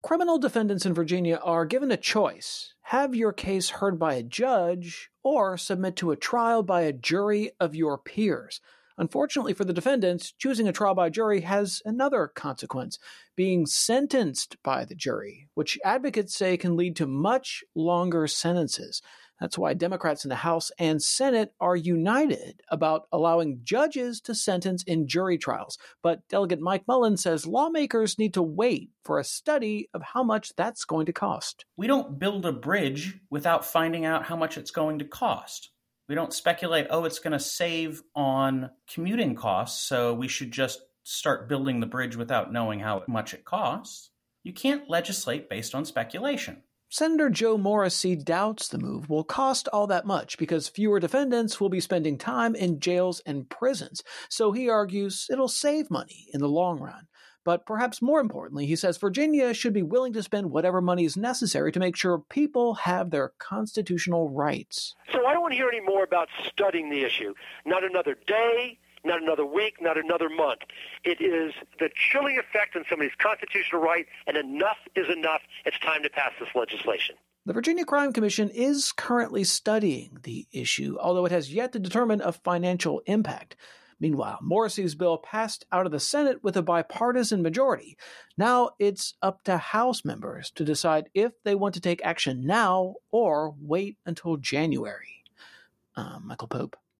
Criminal defendants in Virginia are given a choice: have your case heard by a judge or submit to a trial by a jury of your peers. Unfortunately for the defendants, choosing a trial by jury has another consequence: being sentenced by the jury, which advocates say can lead to much longer sentences. That's why Democrats in the House and Senate are united about allowing judges to sentence in jury trials. But Delegate Mike Mullen says lawmakers need to wait for a study of how much that's going to cost. We don't build a bridge without finding out how much it's going to cost. We don't speculate, it's going to save on commuting costs, so we should just start building the bridge without knowing how much it costs. You can't legislate based on speculation. Senator Joe Morrissey doubts the move will cost all that much because fewer defendants will be spending time in jails and prisons. So he argues it'll save money in the long run. But perhaps more importantly, he says Virginia should be willing to spend whatever money is necessary to make sure people have their constitutional rights. So I don't want to hear any more about studying the issue. Not another day, not another week, not another month. It is the chilling effect on somebody's constitutional right, and enough is enough. It's time to pass this legislation. The Virginia Crime Commission is currently studying the issue, although it has yet to determine a financial impact. Meanwhile, Morrissey's bill passed out of the Senate with a bipartisan majority. Now it's up to House members to decide if they want to take action now or wait until January. Michael Pope.